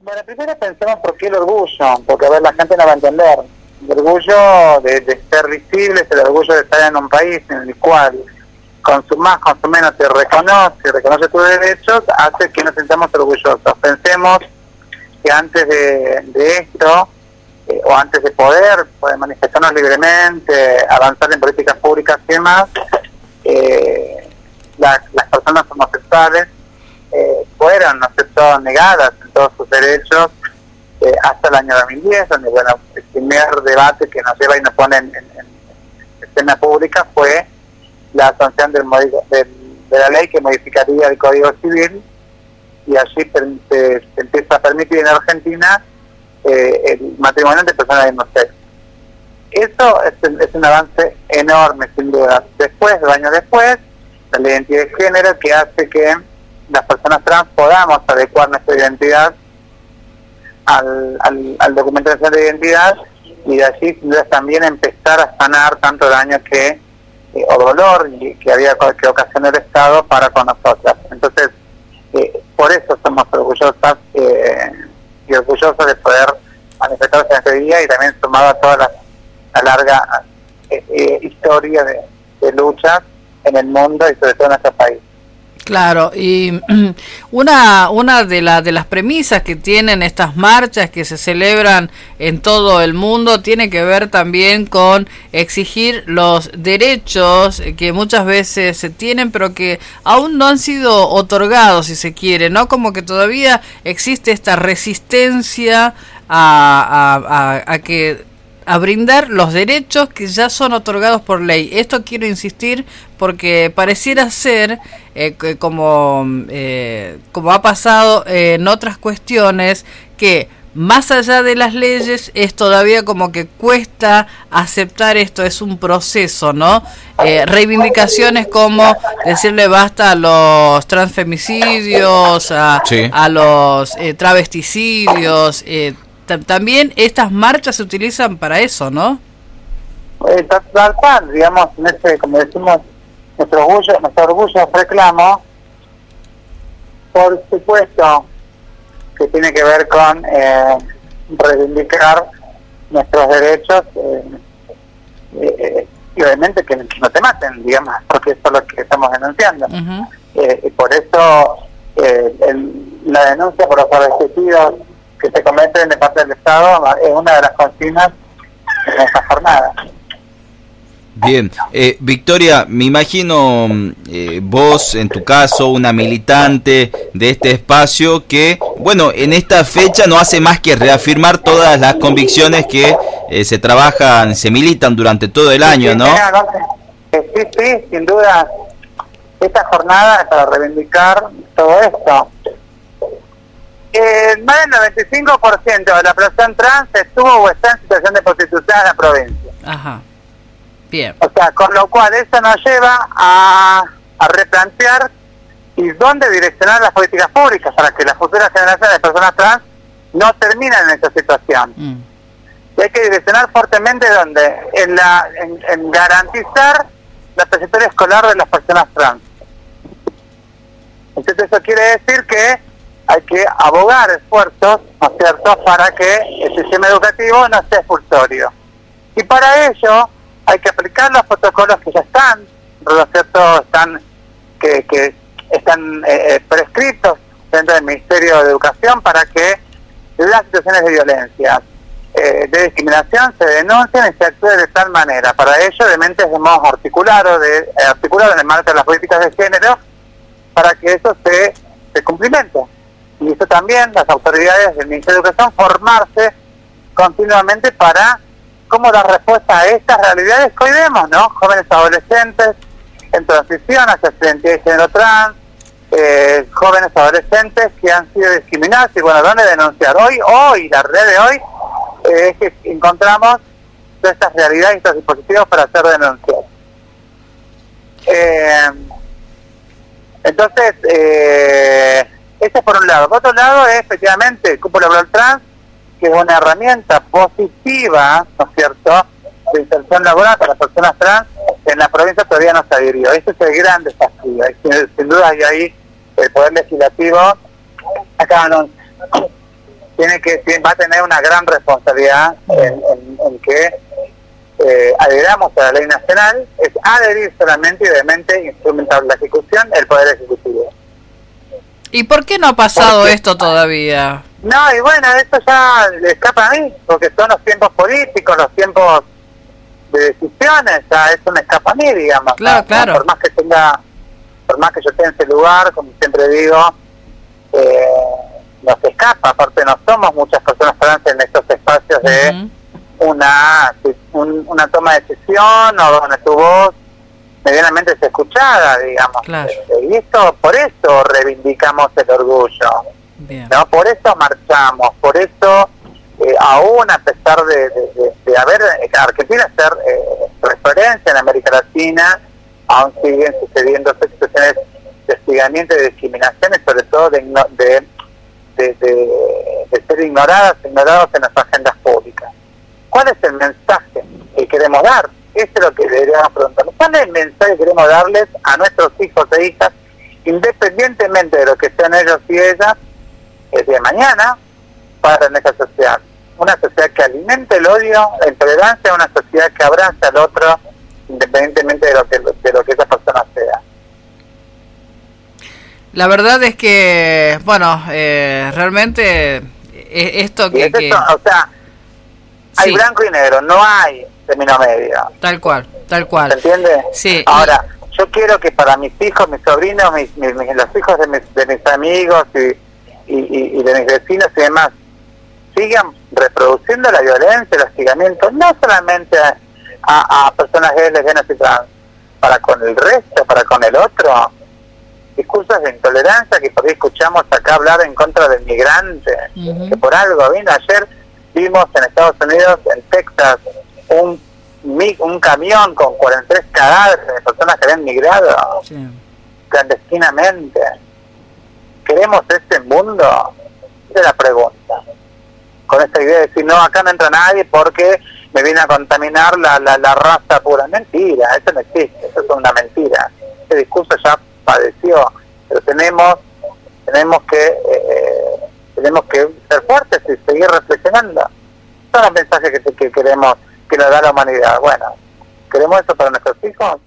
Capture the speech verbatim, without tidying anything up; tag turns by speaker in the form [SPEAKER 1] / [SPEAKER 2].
[SPEAKER 1] Bueno, primero pensemos por qué el orgullo, porque a ver, la gente no va a entender. El orgullo de, de ser visible, el orgullo de estar en un país en el cual con su más, con su menos te reconoce, y reconoce tus derechos, hace que nos sintamos orgullosos. Pensemos que antes de, de esto, eh, o antes de poder, poder manifestarnos libremente, avanzar en políticas públicas y demás, eh, la, las personas homosexuales eh, fueron, ¿no es cierto?, negadas en todos sus derechos eh, hasta el año dos mil diez, donde, bueno, el primer debate que nos lleva y nos pone en, en, en escena pública fue la sanción del, del, de la ley que modificaría el Código Civil, y allí se, se empieza a permitir en Argentina eh, el matrimonio entre personas de mismo sexo. Eso es, es un avance enorme, sin duda. Después, dos años después, la identidad de género, que hace que las personas trans podamos adecuar nuestra identidad al, al, al documento nacional de identidad, y de allí, sin duda, también empezar a sanar tanto daño que eh, o dolor que había que ocasionó el Estado para con nosotras. Entonces, eh, por eso somos orgullosas eh, y orgullosos de poder manifestarnos en este día, y también sumado a toda la, la larga eh, eh, historia de, de luchas en el mundo y sobre todo en nuestro país.
[SPEAKER 2] Claro, y una una de, la, de las premisas que tienen estas marchas que se celebran en todo el mundo tiene que ver también con exigir los derechos que muchas veces se tienen, pero que aún no han sido otorgados, si se quiere, ¿no? Como que todavía existe esta resistencia a, a, a, a que... a brindar los derechos que ya son otorgados por ley. Esto quiero insistir porque pareciera ser, eh, que como, eh, como ha pasado eh, en otras cuestiones, que más allá de las leyes es todavía como que cuesta aceptar esto, es un proceso, ¿no? Eh, reivindicaciones como decirle basta a los transfemicidios, a, sí. a los eh, travesticidios, eh, también estas marchas se utilizan para eso, ¿no?
[SPEAKER 1] Eh, tal cual, digamos, en ese, como decimos, nuestro orgullo, nuestro orgullo reclamo, por supuesto que tiene que ver con eh, reivindicar nuestros derechos eh, eh, y obviamente que no te maten, digamos, porque eso es lo que estamos denunciando. Uh-huh. Eh, y por eso eh, el, la denuncia por los travestidos que se cometen de parte del Estado es una de las consignas en esta jornada.
[SPEAKER 3] Bien, eh, Victoria, me imagino eh, vos, en tu caso, una militante de este espacio que, bueno, en esta fecha no hace más que reafirmar todas las convicciones que eh, se trabajan, se militan durante todo el año, sí, ¿no?
[SPEAKER 1] Sí, sí, sí, sin duda. Esta jornada es para reivindicar todo esto. Eh, más del noventa y cinco por ciento de la población trans estuvo o está en situación de prostitución en la provincia.
[SPEAKER 2] Ajá. Bien.
[SPEAKER 1] O sea, con lo cual eso nos lleva a, a replantear y dónde direccionar las políticas públicas para que las futuras generaciones de personas trans no terminen en esa situación. Mm. Y hay que direccionar fuertemente donde en, la, en, en garantizar la trayectoria escolar de las personas trans. Entonces eso quiere decir que hay que abogar esfuerzos, ¿no es cierto?, para que el sistema educativo no sea expulsorio. Y para ello hay que aplicar los protocolos que ya están, ¿no es cierto?, están, que, que están eh, prescritos dentro del Ministerio de Educación para que las situaciones de violencia, eh, de discriminación se denuncien y se actúe de tal manera. Para ello, obviamente, hemos articulado, de, eh, articulado en el marco de las políticas de género para que eso se, se cumplimente. Y eso también, las autoridades del Ministerio de Educación, formarse continuamente para cómo dar respuesta a estas realidades que hoy vemos, ¿no? Jóvenes adolescentes en transición hacia su identidad de género trans, eh, jóvenes adolescentes que han sido discriminados, y bueno, ¿dónde denunciar? Hoy, hoy, la realidad de hoy, eh, es que encontramos todas estas realidades y estos dispositivos para hacer denuncias. Eh, entonces, eh, ese es por un lado. Por otro lado, es efectivamente el cupo laboral trans, que es una herramienta positiva, ¿no es cierto?, de inserción laboral para las personas trans. En la provincia todavía no se adhirió. Ese es el gran desafío. Y sin, sin duda, y ahí el Poder Legislativo acá no, tiene que tiene, va a tener una gran responsabilidad en, en, en que eh, adheramos a la ley nacional, es adherir solamente y obviamente instrumentar la ejecución el Poder Ejecutivo.
[SPEAKER 2] ¿Y por qué no ha pasado
[SPEAKER 1] Porque,
[SPEAKER 2] esto todavía?
[SPEAKER 1] No, y bueno, esto ya le escapa a mí, porque son los tiempos políticos, los tiempos de decisiones, ya eso me escapa a mí, digamos.
[SPEAKER 2] Claro,
[SPEAKER 1] ¿no?
[SPEAKER 2] claro.
[SPEAKER 1] Por más que tenga, por más que yo esté en ese lugar, como siempre digo, eh, nos escapa, aparte no somos muchas personas trans en estos espacios de uh-huh. una un, una toma de decisión o donde tu voz medianamente es escuchada, digamos.
[SPEAKER 2] Claro.
[SPEAKER 1] Y esto, por eso reivindicamos el orgullo. Bien. No, por eso marchamos, por eso eh, aún a pesar de, de, de, de haber Argentina ser eh, referencia en América Latina, aún siguen sucediendo situaciones de hostigamiento y de discriminación y sobre todo de, de, de, de, de ser ignoradas, ignorados en las agendas públicas. ¿Cuál es el mensaje que queremos dar? Eso es lo que deberíamos preguntarnos. ¿Cuál es el mensaje que queremos darles a nuestros hijos e hijas, independientemente de lo que sean ellos y ellas, el día de mañana, para nuestra sociedad? Una sociedad que alimente el odio, la intolerancia, una sociedad que abrace al otro, independientemente de lo que, de lo que esa persona sea.
[SPEAKER 2] La verdad es que, bueno, eh, realmente esto que...
[SPEAKER 1] Es esto,
[SPEAKER 2] que...
[SPEAKER 1] O sea, hay sí. blanco y negro, no hay término medio.
[SPEAKER 2] Tal cual, tal cual.
[SPEAKER 1] ¿Se entiende?
[SPEAKER 2] Sí.
[SPEAKER 1] Ahora, yo quiero que para mis hijos, mis sobrinos, mis, mis, mis, los hijos de mis, de mis amigos y, y, y, y de mis vecinos y demás, sigan reproduciendo la violencia, el hostigamiento, no solamente a, a, a personas gays, lesbianas y trans, para con el resto, para con el otro. Discursos de intolerancia que por ahí escuchamos acá hablar en contra del migrante, uh-huh. que por algo vino. Ayer vimos en Estados Unidos, en Texas, un un camión con cuarenta y tres cadáveres de personas que habían migrado sí. clandestinamente. ¿Queremos este mundo? Esa es la pregunta. Con esta idea de decir, no, acá no entra nadie porque me viene a contaminar la, la, la raza pura. Mentira, eso no existe, eso es una mentira. Ese discurso ya padeció, pero tenemos tenemos que eh, tenemos que ser fuertes y seguir reflexionando. Son los mensajes que, que queremos que nos da la humanidad. Bueno, ¿queremos eso para nuestros hijos?